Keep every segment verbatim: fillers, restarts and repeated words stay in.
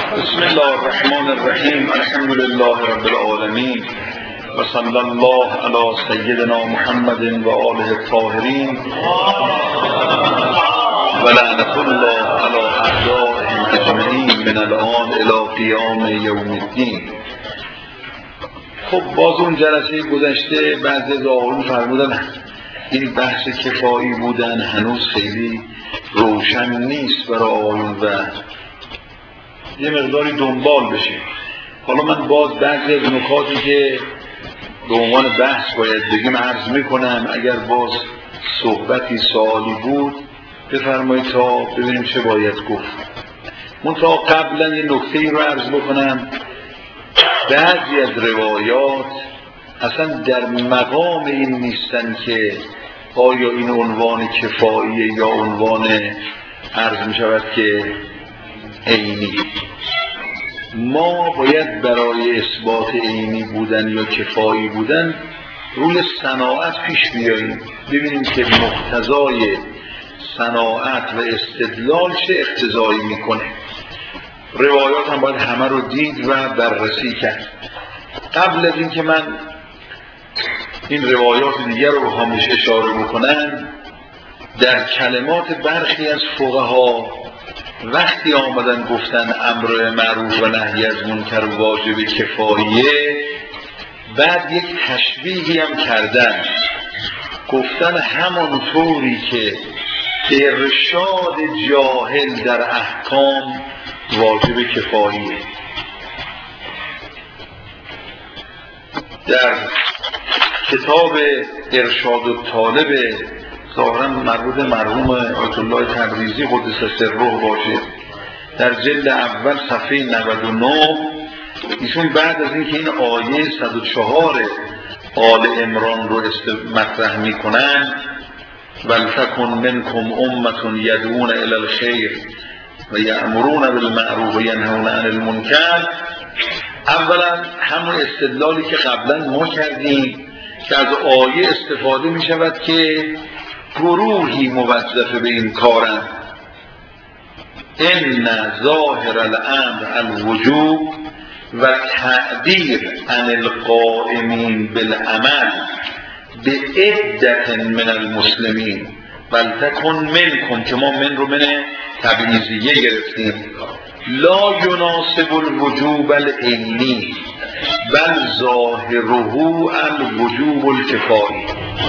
بسم الله الرحمن الرحیم. الحمد لله رب العالمین و صلی الله علی سیدنا محمد و آله الطاهرین و لعنت الله علی اعدائهم اجمعین من الان الی قیام یوم الدین. خب باز اون جلسه گذشته بعضی از آقایون فرمودن این بحث کفایی بودن هنوز خیلی روشن نیست برای آقایون و یه مقداری دنبال بشه. حالا من باز بعضی از نکاتی که به عنوان بحث باید بگیم عرض میکنم. اگر باز صحبتی سوالی بود بفرمایید تا ببینیم چه باید گفت. منتها قبلا یه نکته‌ای رو عرض بکنم. بعضی از روایات اصلا در مقام این نیستن که آیا این عنوان کفاییه یا عنوان عرض می شود که عینی. ما باید برای اثبات عینی بودن یا کفایی بودن روی صناعت پیش بیاییم، ببینیم که مقتضای صناعت و استدلال چه اقتضایی میکنه. روایات هم باید همه رو دید و بررسی کرد. قبل از این که من این روایات دیگر رو بخوام بهش اشاره بکنم، در کلمات برخی از فقها وقتی آمدن گفتن امر معروف و نهی از منکر واجب کفاییه، بعد یک تشبیهی هم کردن، گفتن همانطوری که ارشاد جاهل در احکام واجب کفاییه. در کتاب ارشاد الطالب ظاهرا مربوط مرحوم آیت الله تبریزی قدس سره باشه، در جلد اول صفحه نود و نه ایشون بعد از اینکه این آیه صد و چهار آل عمران رو مطرح میکنن، ولتکن منکم امة یدعون الی الخیر و یأمرون بالمعروف و ینهون عن المنکر، اولا همون استدلالی که قبلا ما کردیم که از آیه استفاده می شود که گروهی موظف به این کارند. ان ظاهر الامر الوجوب و تعبیر عن القائمین بالعمل به عدة من المسلمین. ولتکن منکم که ما من رو من تبعیضیه گرفتیم. لا یناسب الوجوب العینی بل ظاهره الوجوب الکفایی.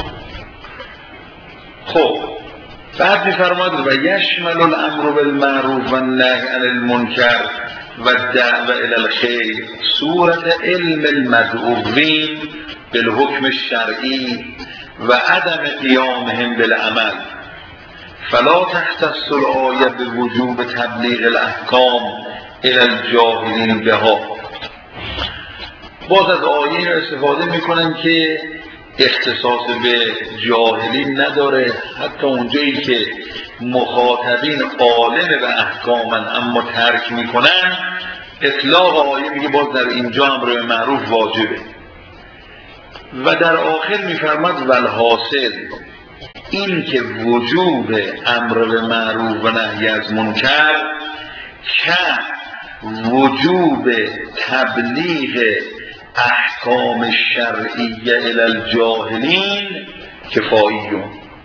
خب بعد می‌فرماید و یشمل الامر بالمعروف و النهی عن المنکر و الدعوه الی الخیر صورت علم المدعوین بالحکم الشرعی و عدم قیامهم بالعمل، فلا تختص الآیه بوجوب تبلیغ الاحکام الی الجاهلین بها. باز از آیه استفاده میکنن که اختصاص به جاهلین نداره، حتی اونجایی که مخاطبین عالم به احکامن اما ترک میکنن، اطلاق آیه میگه باز در اینجا امر به معروف واجبه. و در آخر میفرماد والحاصل این که وجوب امر به معروف و نهی از منکر که وجوب تبلیغ احکام شرعیه الی الجاهلین کفاییون.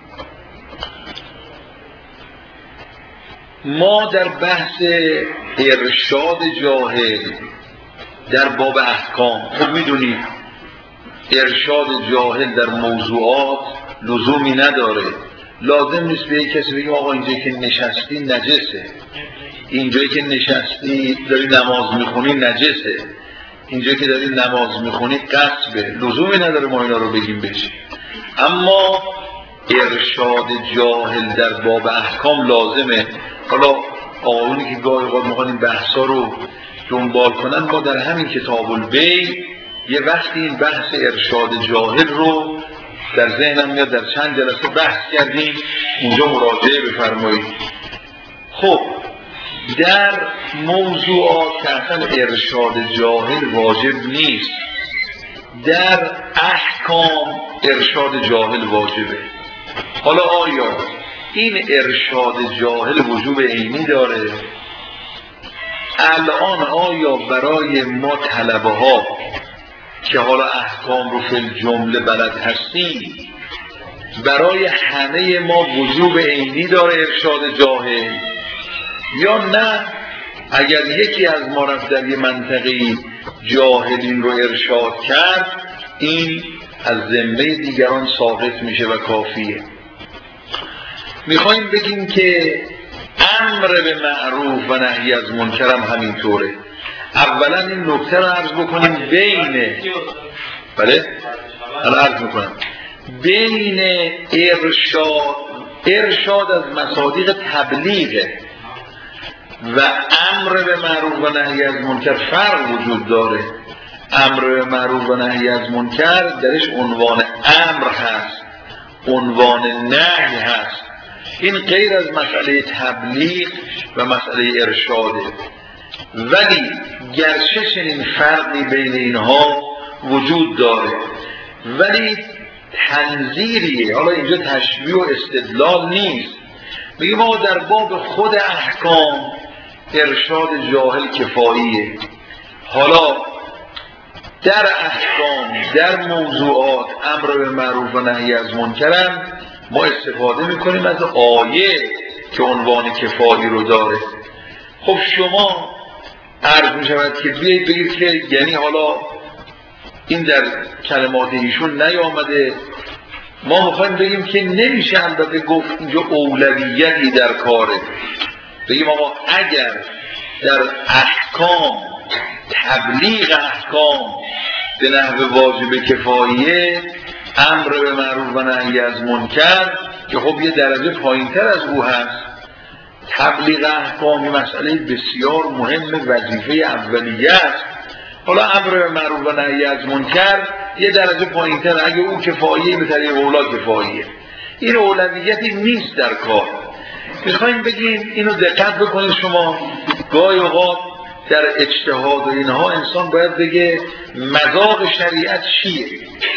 ما در بحث ارشاد جاهل در باب احکام، خب میدونید ارشاد جاهل در موضوعات لزومی نداره. لازم نیست به یک کسی بگیم آقا اینجایی که نشستی نجسه، اینجایی که نشستی داری نماز میخونی نجسه، اینجایی که داری نماز میخونی غصبه. لزومی نداره ما اینا رو بگیم بشه. اما ارشاد جاهل در باب احکام لازمه. حالا آقایونی که گاهی اوقات میخوان این بحثا رو دنبال کنن، ما در همین کتاب البیع یه وقتی این بحث ارشاد جاهل رو در ذهنم میاد، در چند جلسه بحث کردیم، اونجا مراجعه بفرمایید. خب در موضوعات که اصلا ارشاد جاهل واجب نیست، در احکام ارشاد جاهل واجبه. حالا آیا این ارشاد جاهل وجوب عینی داره؟ الان آیا برای ما طلبه ها که حالا احکام رو فی الجمله بلد هستیم، برای همه ما وجوب عینی داره ارشاد جاهل، یا نه اگر یکی از ما رفت در یه منطقه‌ای جاهلین رو ارشاد کرد این از ذمه دیگران ساقط میشه و کافیه؟ میخوایم بگیم که امر به معروف و نهی از منکر هم همینطوره. اولا این نکته رو عرض بکنیم بین بله الان عرض میکنم بین ارشاد ارشاد از مصادیق تبلیغه و امر به معروف و نهی از منکر فرق وجود داره. امر به معروف و نهی از منکر درش عنوان امر هست، عنوان نهی هست. این غیر از مسئله تبلیغ و مسئله ارشاده. ولی گرچه چنین فرقی بین اینها وجود داره ولی تنظیریه. حالا اینجا تشبیه و استدلال نیست. میگه ما در باب خود احکام ارشاد جاهل کفاییه. حالا در احکام در موضوعات امر به معروف و نهی از منکر ما استفاده میکنیم از آیه که عنوان کفایی رو داره. خب شما عرض میشود که بیایید بگید که یعنی حالا این در کلمات ایشون نیامده، ما میخوایم بگیم که نمیشه البته گفت اینجا اولویتی در کاره. بگیم آقا اگر در احکام تبلیغ احکام به نحو واجب کفاییه، امر به معروف و نهی از منکر که خب یه درجه پایینتر از او هست، تبلیغ احکام مسئله بسیار مهم وظیفه اولیه است. حالا امر به معروف و نهی از منکر یه درجه پایینتر، اگه اون کفاییه به طریق اولا کفاییه. این اولویتی نیست در کار. میخوایم بگیم اینو دقت بکنید شما. گاهی اوقات در اجتهاد و اینها انسان باید بگه مذاق شریعت چیه.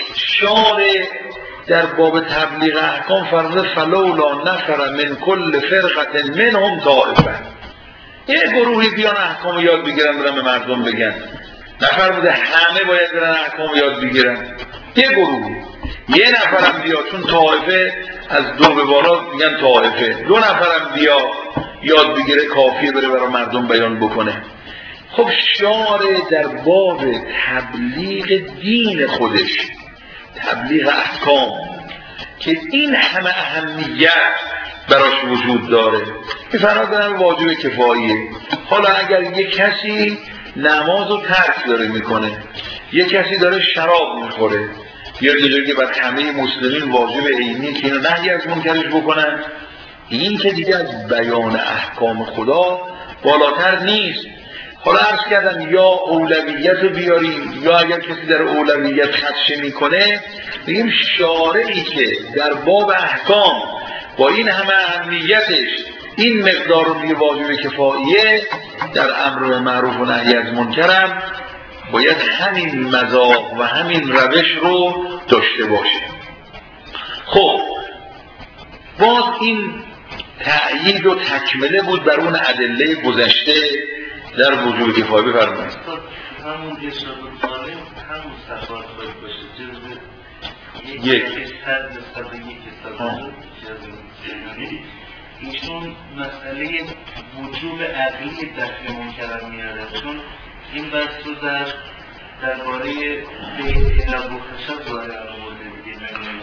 شارع در باب تبلیغ احکام فرموده فلولا نفر من کل فرقه منهم طائفه، یه گروهی بیان احکام یاد بگیرن برن به مردم بگن. نفرموده همه باید برن احکام یاد بگیرن. یه گروهی، یه نفرم بیا چون طائفه از دو به بالا میگن طائفه، دو نفرم بیا یاد بگیره کافیه بره برای مردم بیان بکنه. خب شارع در باب تبلیغ دین خودش، تبلیغ احکام که این همه اهمیت براش وجود داره، میفرماد دارن واجب کفاییه. حالا اگر یک کسی نماز رو ترک داره میکنه، یک کسی داره شراب میخوره، یا دیگه که بر همه مسلمین واجب عینی که اینو نهی از منکرش بکنن، این که دیگه از بیان احکام خدا بالاتر نیست. حالا عرض کردم یا اولویت رو بیاریم، یا اگر کسی در اولویت خدشه میکنه بگیم شارعی که در باب احکام با این همه اهمیتش این مقدار رو میگه واجب کفاییه، در امر به معروف و نهی از منکرم باید همین مذاق و همین روش رو داشته باشه. خب باز این تأیید و تکمله بود بر اون ادله گذشته در وجود کفایه. بفرمایید. همون ارشاد القائل همون صفات باید باشه، جزء یک صد صد یک صد ایشون مسئله وجوب عقلی دفع منکر میاره، چون این بحث رو در درباره بیت ابو خشب ظاهر آورده دیگه.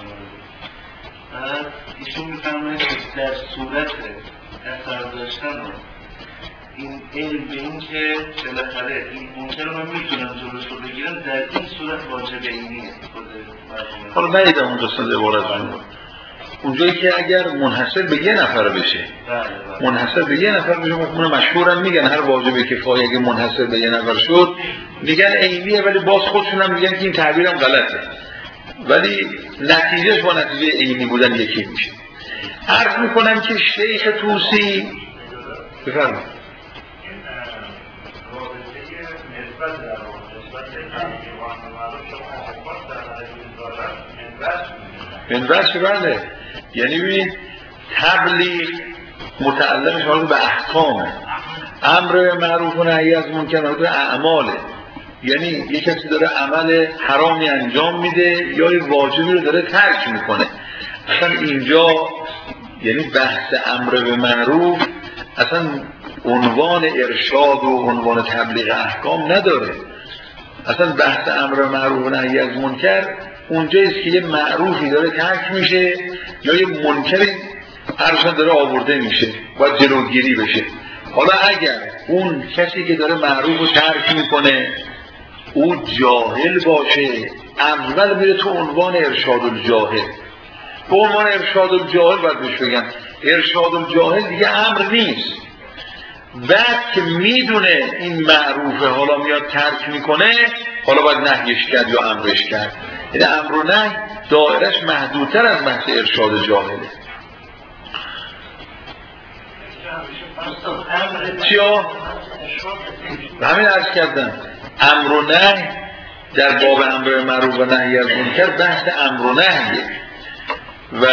بعد ایشون میفرماید که در صورت اثر داشتن این علم به این که بالاخره این منکر رو من میتونم جلوش رو بگیرم، در این صورت واجب اینیه. حالا ندیدم اون قسمت عبارت رو، اونجایی که اگر منحصر به یه نفر بشه، منحصر به یه نفر بشه، مفهوم مشهورم میگن هر واجب کفایه اگه منحصر به یه نفر شد میگن عینیه، ولی باز خودشون هم میگن که این تعبیرم غلطه، ولی نتیجهش با نتیجه عینی بودن یکی میشه. عرض میکنم که شیخ طوسی بفرمایید. منبعش بله، یعنی ببینید تبلیغ متعلقش حالا به احکامه، امر معروف و نهی از منکر اعماله، یعنی یه کسی داره عمل حرامی انجام میده یا یه واجبی رو داره ترک میکنه. اصلا اینجا یعنی بحث امر به معروف اصلا عنوان ارشاد و عنوان تبلیغ احکام نداره. اصلا بحث امر به معروف و نهی از منکر اونجاییست که یه معروفی داره ترک میشه یا یه منکری هرچند داره آورده میشه باید جلوگیری بشه. حالا اگر اون کسی که داره معروف رو ترک میکنه او جاهل باشه، اول میره تو عنوان ارشاد الجاهل. به عنوان ارشاد الجاهل باید بهش بگن ارشاد الجاهل دیگه امر نیست. بعد که میدونه این معروفه حالا میاد ترک میکنه، حالا باید نهیش کرد یا امرش کرد. یعنی امر و نهی دایرش محدودتر از بحث ارشاد جاهله. چیا؟ همین عرض کردم امر و نهی در باب امر معروف و نهی از منکر بحث امر و نهیه و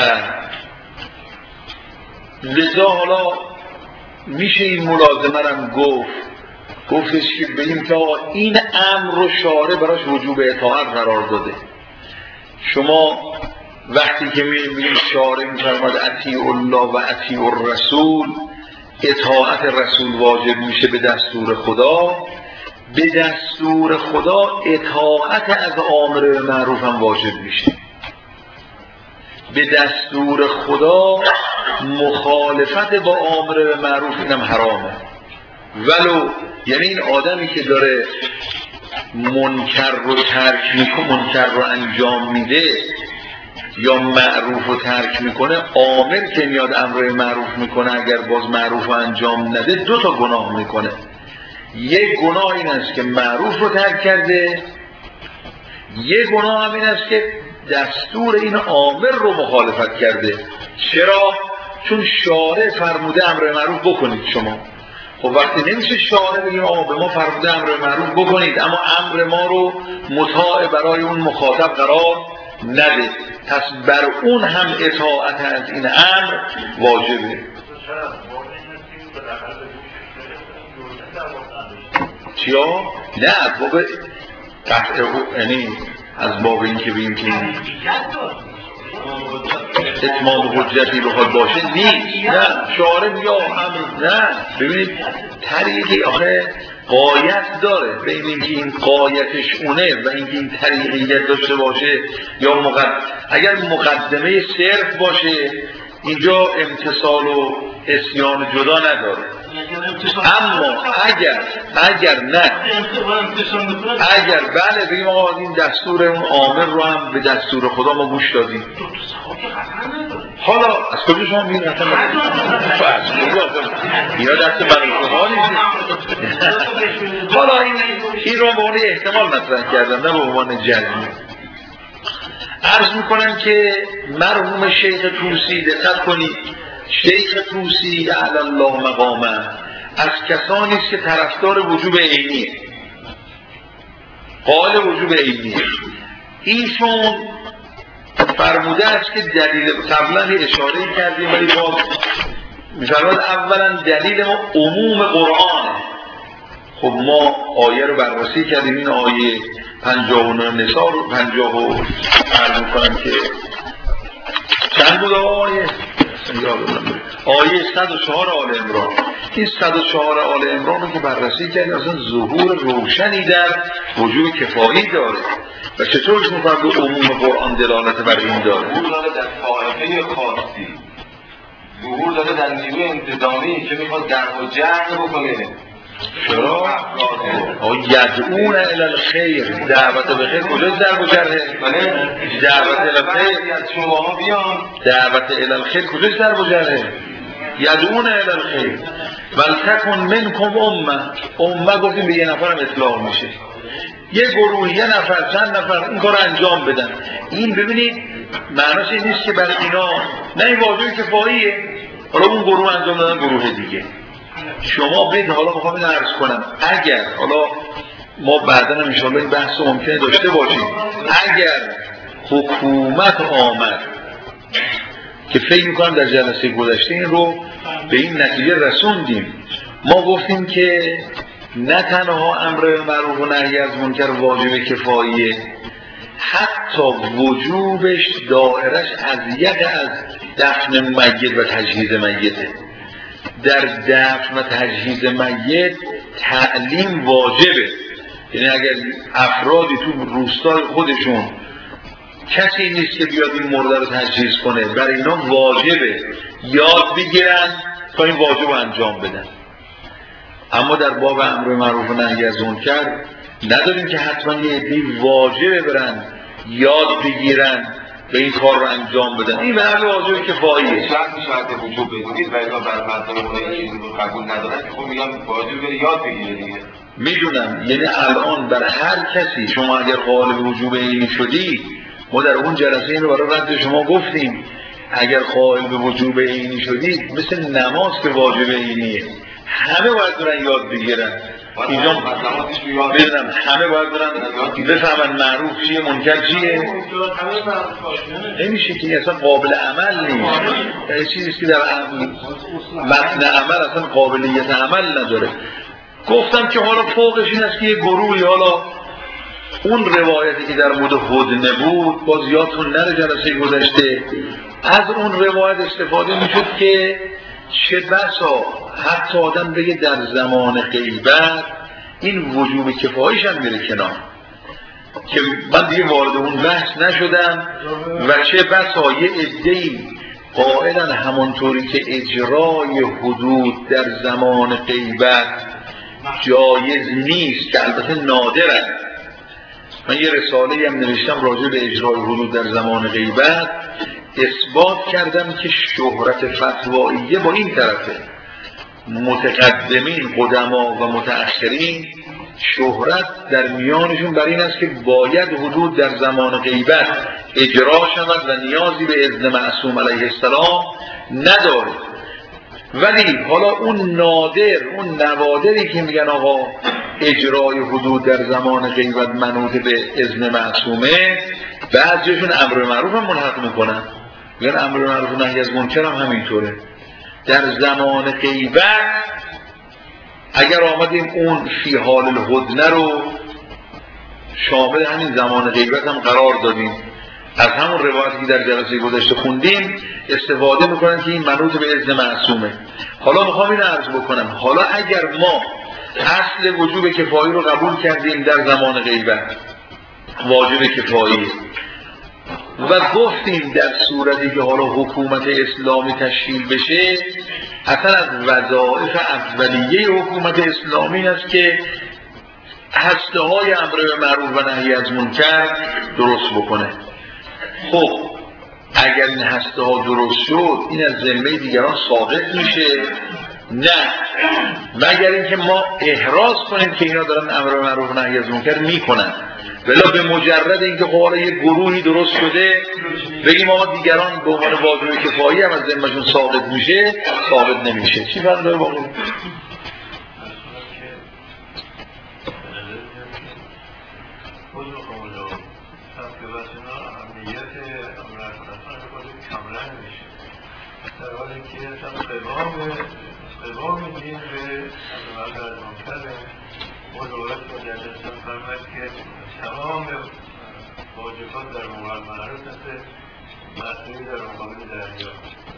لذا حالا میشه این ملازمه رم گفت گفتش که بگیم که این امر رو شارع براش وجوب اطاعت قرار داده. شما وقتی که میبینیم شارع میفرماد اطیعوا الله و اطیعوا الرسول، اطاعت رسول واجب میشه به دستور خدا، به دستور خدا اطاعت از آمر معروف هم واجب میشه. به دستور خدا مخالفت با آمر معروف اینم حرامه. ولو یعنی این آدمی که داره منکر رو ترک میکنه، منکر رو انجام میده یا معروف رو ترک میکنه، آمر که میاد امر معروف میکنه اگر باز معروف رو انجام نده دو تا گناه میکنه. یک گناه این است که معروف رو ترک کرده، یک گناه هم این است که دستور این آمر رو مخالفت کرده. چرا؟ چون شارع فرموده امر معروف بکنید شما. خب وقتی نمیشه شارع بگیم آقا به ما فرموده امر معروف بکنید اما امر ما رو مطاع برای اون مخاطب قرار نده، پس بر اون هم اطاعت از این امر واجبه. چیا؟ نه بابا قطع یعنی از باب این که بگیم که اتمام حجتی بخواد باشه نیست. نه شارع یا امر نه. ببینید طریقی آخه قایت داره بین اینکه این قایتش اونه و اینکه این طریقیت داشته باشه یا مقدم. اگر مقدمه صرف باشه اینجا امتصال و عصیان جدا نداره. اما اگر اگر نه اگر بله بگیم آقا این دستور اون آمر رو هم به دستور خدا ما گوش دادیم، حالا از کجا شما میگید مثلا اینا دست برای شما نیست. حالا این این رو به عنوان احتمال مطرح کردم نه به عنوان جزمی. عرض میکنم که مرحوم شیخ طوسی، دقت کنید، شیخ طوسی اعلی الله مقامه از کسانی است که طرفدار وجوب عینیه، قائل وجوب عینیه. ایشون فرموده است که دلیل قبلا یه اشاره کردیم ولی باز می‌فرماد اولا دلیل ما عموم قرآنه. خب ما آیه رو بررسی کردیم، این آیه پنجاه و نه نساء رو پنجاه و عرض می‌کنم که چند بود آیه؟ آیه صد و چهار آل عمران. این صد و چهار آل عمران رو که بررسی کردیم اصلا ظهور روشنی در وجوب کفایی داره و چطورش می‌فرد به عموم قرآن دلالت بر این داره. ظهور داره در طائفه خاصی، ظهور داره در نیروی انتظامی که میخواد درب و جمع بکنه. چرا؟ یدعون الی الخیر، دعوت به خیر کجاست درب و جمعه؟ دعوت الی الخیر از شما بیان، دعوت الی الخیر کجاست درب و جمعه؟ یدعون الی الخیر ولتکن منکم امه. امه گفتیم به یه نفرم اطلاق میشه، یه گروه یه نفر چند نفر این کار انجام بدن. این ببینید معناش این نیست که برای اینا نه این واجب کفاییه، حالا اون گروه انجام دادن گروه دیگه. شما بید حالا میخوام این عرض کنم اگر حالا ما بعدا هم انشاءالله این بحث رو ممکنه داشته باشیم، اگر حکومت آمد که فکر میکنم در جلسه گذشته این رو به این نتیجه رسوندیم، ما گفتیم که نه تنها امر معروف و نهی از منکر واجب کفاییه، حتی وجوبش دائرش اضیق از دفن میت و تجهیز میته. در دفن و تجهیز میت تعلیم واجبه، یعنی اگر افرادی تو روستای خودشون کسی نیست که بیاد این مرده رو تجهیز کنه، برای اینا واجبه یاد بگیرن تا این واجب رو انجام بدن. اما در باب امر معروف و نهی از منکر نداریم که حتما یه عده‌ای واجبه برن یاد بگیرن و این کار رو انجام بدن. این به هر واجب کفاییه. شرطی شرط وجوب بدونید و اینا بر مبنای اونایی که این رو قبول ندارن که خب میگم واجب بره یاد بگیره دیگه. میدونم، یعنی الان بر هر کسی شما اگر قائل وجوب عینی شدی، ما در اون جلسه این رو برای رد شما گفتیم، اگر قائل به وجوب عینی شدید مثل نماز که واجب عینیه، همه باید برن یاد بگیرن. اینجا میدونم همه باید برن بفهمن معروف چیه منکر چیه. نمیشه که اصلا قابل عمل نیست، یعنی چیزی که در متن عمل اصلا قابلیت عمل نداره. گفتم که حالا فوقش این است که یه گروهی، حالا اون روایتی که در مورد هدنه بود باز یادتون نره جلسه گذشته، از اون روایت استفاده میشد که چه بسا حتی آدم بگه در زمان غیبت این وجوب کفاییش هم میره کنار، که من دیگه وارد اون بحث نشدم. و چه بسا یه عده‌ای قائلن همانطوری که اجرای حدود در زمان غیبت جایز نیست، که البته نادرن. من یه رساله هم نوشتم راجع به اجرای حدود در زمان غیبت، اثبات کردم که شهرت فتواییه با این طرفه، متقدمین قدما و متأخرین شهرت در میانشون بر این است که باید حدود در زمان غیبت اجرا شود و نیازی به اذن معصوم علیه السلام نداره. ولی حالا اون نادر، اون نوادری که میگن آقا اجرای حدود در زمان غیبت منوط به اذن معصومه، بعضیشون امر معروف هم ملحق میکنن، میگن امر معروف و نهی از منکر هم همینطوره. در زمان غیبت اگر آمدیم اون فی حال الهدنه رو شامل همین زمان غیبت هم قرار دادیم، از همون روایتی که در جلسه گذشته خوندیم استفاده میکنن که این منوط به اذن معصومه. حالا میخوام این عرض بکنم، حالا اگر ما اصل وجوب کفایی رو قبول کردیم در زمان غیبت واجب کفایی و گفتیم در صورتی که حالا حکومت اسلامی تشکیل بشه، اصلا از وظایف اولیه حکومت اسلامی است که هسته های امر به معروف و نهی از منکر درست بکنه. خب اگر این هسته ها درست شد، این از ذمه دیگران ساقط میشه؟ نه، مگر اینکه ما احراز کنیم که اینا دارن امر به معروف و نهی از منکر میکنن، ولی به مجرد اینکه قواره یه گروهی درست شده بگیم ما دیگران به عنوان واجب کفایی هم از ذمهشون ثابت میشه، ثابت نمیشه. چی فرق داره باقی؟ قوام دین به امر از منکر مدورت و جلسه فرماید که تمام واجبات در مقابل معروف هست، مسئولی در مقابل دریا.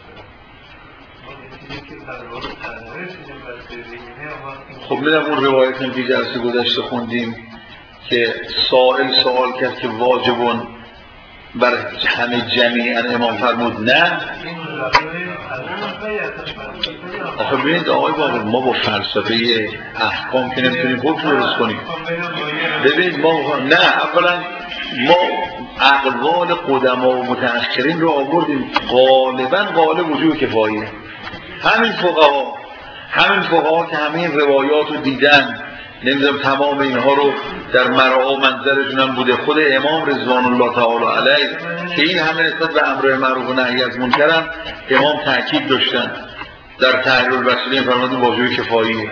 خب میدم اون روایت هم که جلسه گذشته خوندیم که سائل سوال کرد که واجبون بر همه جمیعا امام فرمود نه. آخه ببینید آقای باقر، ما با فلسفه احکام که نمیتونیم حکم درست کنیم. ببینید ما نه، اولا ما اقوال قدما و متأخرین رو آوردیم، غالبا قائل وجوب کفاییه. همین فقها همین فقها که همین روایات رو دیدن، نمیدونم تمام اینها رو در مرعا منظرشون هم بوده، خود امام رضوان الله تعالی علیه که این همه نسبت به امر معروف و نهی از منکر هم امام تاکید داشتن، در تحریر الوسیله فرمودن واجب کفاییه.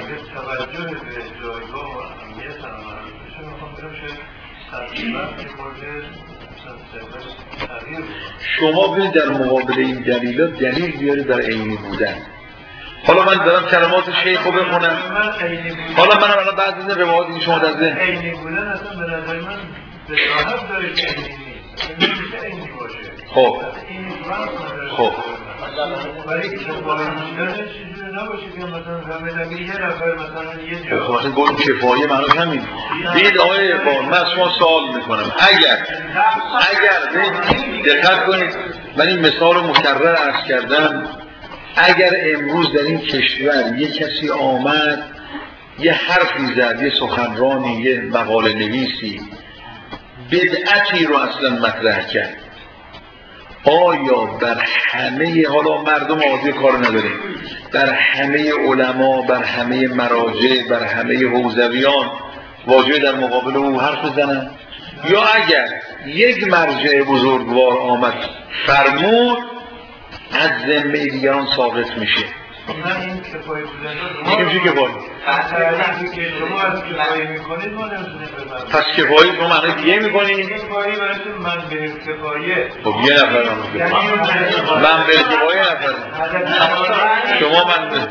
شما ببینید در مقابل این دلیل دلیل بیارید در عینی بودن. حالا من دارم کلمات شیخ رو بخونم. حالا منم الان بعضی از این روایاتی که شما در ذهن عینی بودن اصلا به نظر من به صاحب داره که عینی نیست، نمیشه عینی باشه. خب خب ولی کفایی بودنش چیزی نباشه که مثلا فهمیدم یه نفر مثلا یه جا خب مثلا گل کفایی معناش همین. دید آقای با من شما سوال میکنم اگر اگر دقت کنید، من این مثال رو مکرر عرض کردم، اگر امروز در این کشور یه کسی آمد یه حرفی زد، یه سخنرانی، یه مقاله نویسی بدعتی رو اصلا مطرح کرد، آیا بر همه، حالا مردم عادی کار نداریم، بر همه علما، بر همه مراجع، بر همه حوزویان واجب در مقابل او حرف بزنن؟ یا اگر یک مرجع بزرگوار آمد فرمود از ذمه دیگران ساقط میشه؟ من این کفایی بودن میشه میشه کفایی. تعریفی که شما از کفایی میکنید ما نمیتونیم بفرمایید. پس کفایی شما معنی دیگه میکنید؟ کفایی براتون من به کفایه. خب یه نفر هم من به کفایی نفر شما من به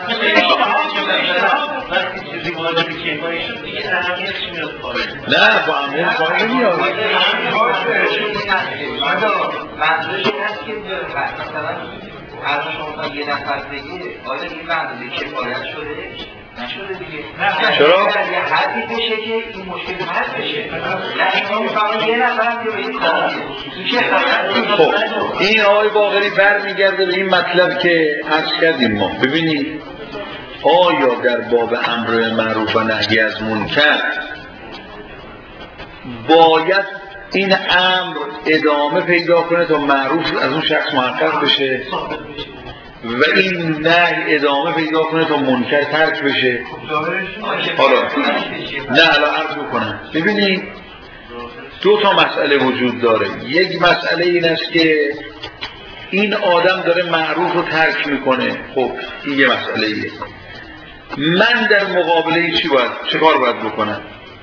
نه با امیر کاری نمیاد. منظورش این هست که مثلا از شما یه نفر بگه آیا این بندازه کفایت شده؟ نشده دیگه. چرا؟ یه حدی بشه که این مشکل حل بشه. نه شما میفهمید یه نفر هم که به این کار خب این آقای باقری برمیگرده به این مطلب که عرض کردیم ما. ببینید آیا در باب امر معروف و نهی از منکر باید این امر ادامه پیدا کنه تا معروف از اون شخص محقق بشه و این نهی ادامه پیدا کنه تا منکر ترک بشه؟ حالا نه الان عرض بکنم. ببینید دو تا مسئله وجود داره. یک مسئله این است که این آدم داره معروف رو ترک میکنه، خب این یه مسئله ایه. من در مقابله چی باید، چه کار باید بکنم؟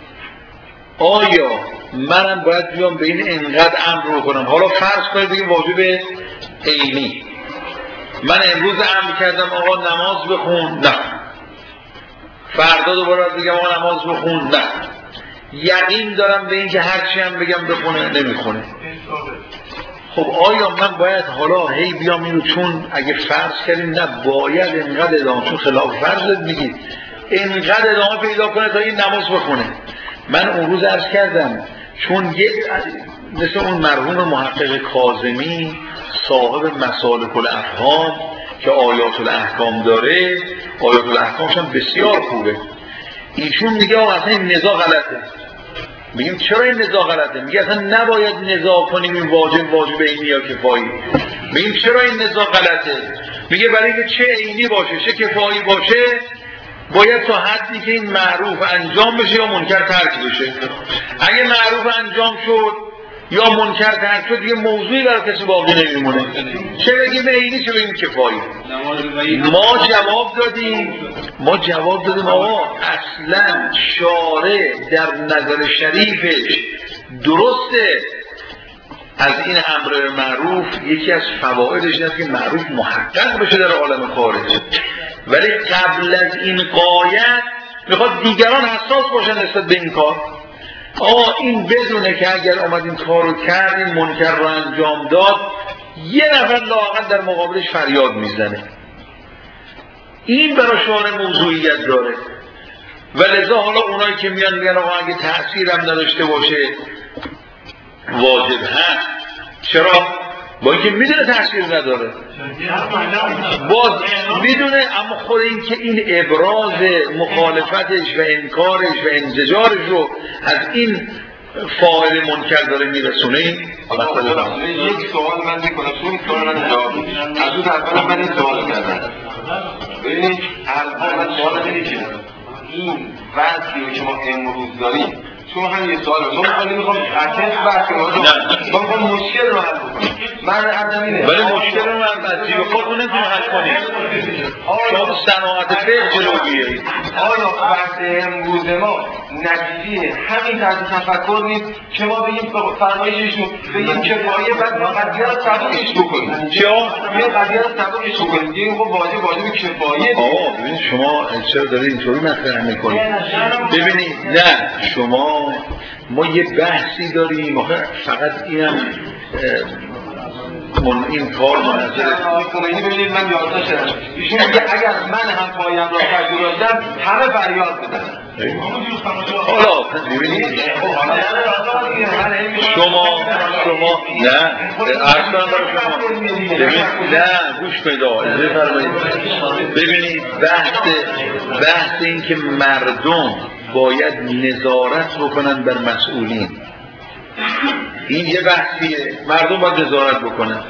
آیا منم باید بیام به این انقدر امر رو کنم؟ حالا فرض کنید بگیم واجب عینی، من امروز امر کردم آقا نماز بخون، نه. فردا دوباره بگم آقا نماز بخون، نه. یقین دارم به این که هرچی هم بگم بخونه نمیخونه. خب آیا من باید حالا هی بیام اینو، چون اگه فرض کردیم نه باید انقدر ادامه، چون خلاف فرضت میگید انقدر ادامه پیدا کنه تا این نماز بخونه. من اون روز عرض کردم چون یه مثل اون مرحوم محقق کاظمی صاحب مسالک الافهام که آیات الاحکام داره، آیات الاحکامش هم بسیار خوبه، ایشون میگه آقا اصلا این نزاع غلطه. میگیم چرا این نزاع غلطه؟ میگه اصلا نباید نزاع کنیم این واجب واجب عینی یا کفایی. میگیم چرا این نزاع غلطه؟ میگه برای اینکه چه عینی باشه چه کفایی باشه باید تا حدی که این معروف انجام بشه یا منکر ترک بشه. اگه معروف انجام شد یا منکر ترک شد دیگه موضوعی برای کسی باقی نمیمونه. چه بگیم عینی چه بگیم کفایی؟ ما جواب دادیم ما جواب دادیم آقا اصلا شارع در نظر شریفش درسته از این امر معروف یکی از فوایدش است که معروف محقق بشه در عالم خارج، ولی قبل از این غایت میخواد دیگران حساس باشن نسبت به این کار. آقا این بدونه که اگر آمد این کار رو کرد، این منکر رو انجام داد، یه نفر لااقل در مقابلش فریاد میزنه. این برای شارع موضوعیت داره و لذا حالا اونایی که میان میگن آقا اگه تأثیر هم نداشته باشه واجب هست. چرا؟ با اینکه میدونه تأثیر نداره، باز میدونه، اما خود این که این ابراز مخالفتش و انکارش و انزجارش رو از این فاعل منکر داره میرسونه. این یک سوال من میکنم چون سوال من جواب از اون اول من این سوال کردم. ببینید الان من سوال نمیکنم این وضعی که ما امروز داریم، چون هم یه سوال ما میخوام میخوام اصلا بحث ما ما میخوام مشکل رو حل بکنم. من عدم اینه ولی مشکل رو از جیب خودتون نمیتونیم حل کنیم. شما صناعت فقه جلو بیایید. آیا وقت امروز ما نتیجه همین طرز تفکر نیست که ما بگیم فرمایششون بگیم کفایه بعد ما قضیه رو سبکش بکنیم؟ چیا؟ ما قضیه رو سبکش بکنیم دیگه خب واجب واجب کفایه. آقا ببینید شما چرا دارید اینطوری مطرح میکنید؟ ببینید نه شما ما یه بحثی داریم آخه فقط اینم من این کار منظره خمینی ببینید من یادداشت دارم ایشون میگه اگر من هم پایم را پذیرفتم همه فریاد بزنن. حالا ببینید شما شما نه عرض کنم برای شما ببینید نه گوش پیدا اجازه فرمایید ببینید بحث بحث این که مردم باید نظارت بکنن بر مسئولین این یه بحثیه مردم باید نظارت بکنن.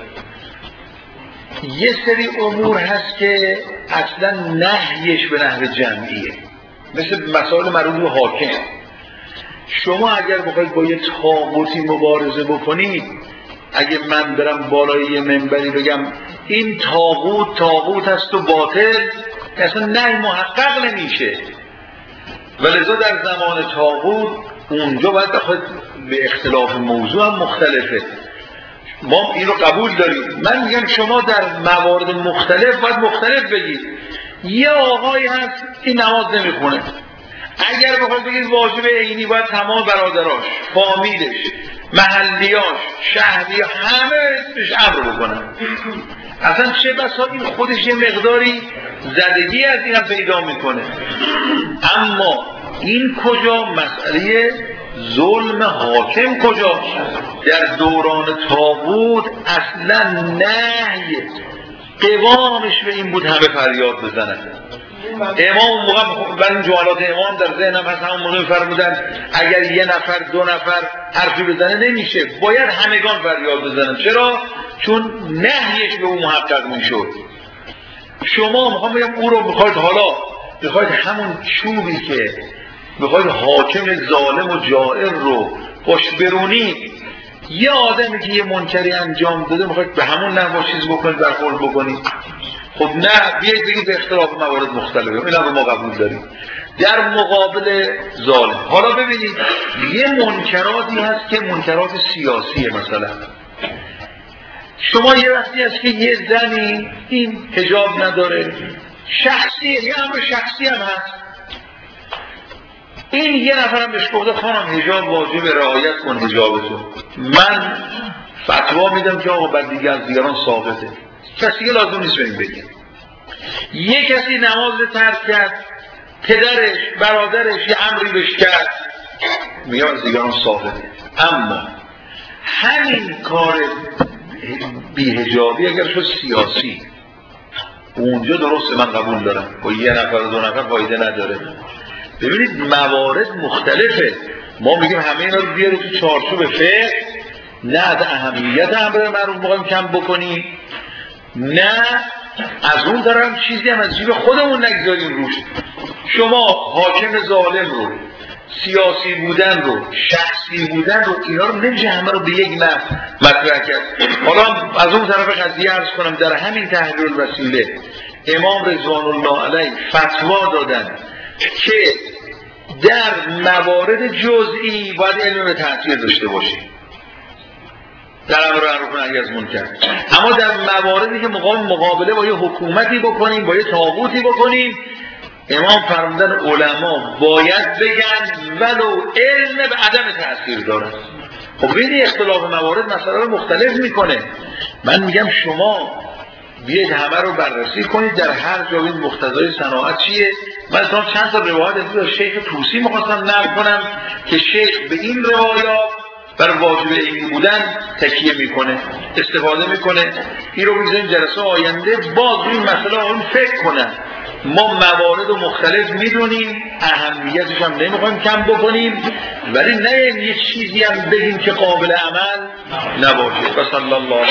یه سری امور هست که اصلا نهیش به نحو جمعیه مثل مسائل مربوط به حاکم. شما اگر بخواید با یه طاغوتی مبارزه بکنید اگه من برم بالای یه منبری بگم این طاغوت طاغوت هست و باطل اصلا نه محقق نمیشه ولذا در زمان طاغوت اونجا باید بخواید به اختلاف موضوع هم مختلفه ما این رو قبول داریم. من میگم شما در موارد مختلف باید مختلف بگید. یه آقایی هست این نماز نمیخونه اگر بخواید بگید واجب عینی باید تمام برادراش فامیلش محلیاش شهری همه بهش امر بکنن اصلا چه بسا این خودش یه مقداری زدگی از این هم پیدا میکنه. اما این کجا مسئله ظلم حاکم کجا؟ در دوران طاغوت اصلا نهی قوامش به این بود همه فریاد بزنن. امام اون موقع برای این جوالات امام در ذهنم هست همون موقع فرمودن اگر یه نفر دو نفر حرفی بزنه نمیشه باید همگان فریاد بزنن. چرا؟ چون نهیش به اون محقق میشد. شما میخوام بگم او رو میخواید حالا میخواید همون چوبی که میخواید حاکم ظالم و جائر رو باش برونید یه آدمی که یه منکری انجام داده میخواید به همون نحو چیز بکنید برخورد بکنید. خب نه بیایید بگید به اختلاف موارد مختلفه این هم ما قبول داریم در مقابل ظالم. حالا ببینید یه منکراتی هست که منکرات سیاسیه. مثلا شما یه وقتی هست که یه زنی این حجاب نداره شخصیه یه امر شخصی هم هست این یه نفرم بهش گفته خانم حجاب واجب رعایت کن حجابتون من فتوا میدم که آقا بعد دیگه از دیگران ساقطه کسی که لازم نیست بریم بگیم. یه کسی نماز ترک کرد پدرش برادرش یه امری بهش کرد میگم از دیگران ساقطه. اما همین کار بی‌حجابی اگر شد سیاسی اونجا درسته من قبول دارم با یه نفر دو نفر فایده نداره. ببینید موارد مختلفه ما میگیم همه اینا رو بیاره تو چارچوب فقه نه از اهمیت امر معروف میخوایم کم بکنیم نه از اون طرف چیزی هم از جیب خودمون نگذاریم روش. شما حاکم ظالم رو سیاسی بودن رو شخصی بودن رو اینا رو نمیشه همه رو به یک نفر مطرح کرد. حالا از اون طرف قضیه عرض کنم در همین تحریر الوسیله امام رضوان الله علیه فتوا دادن که در موارد جزئی باید علم تأثیر داشته باشه در امر معروف و نهی از منکر اما در مواردی که مقابل مقابله با یه حکومتی بکنیم با یه طاغوتی بکنیم امام فرمودن علما باید بگن ولو علم به عدم تأثیر دارد. خب ببینید اختلاف موارد مسئله رو مختلف میکنه. من میگم شما بیاید همه رو بررسی کنید در هر جا این مقتضای صناعت چیه. من تا چند تا روایت از شیخ طوسی می‌خواستم نقل کنم که شیخ به این روایات بر واجب عینی بودن تکیه میکنه استفاده میکنه. این رو می‌ذاریم جلسه آینده باز این مسئله اون فکر کنن. ما موارد مختلف میدونیم اهمیتش هم نمیخوایم کم بکنیم ولی نه یه چیزی هم بگیم که قابل عمل نباشه. صلی الله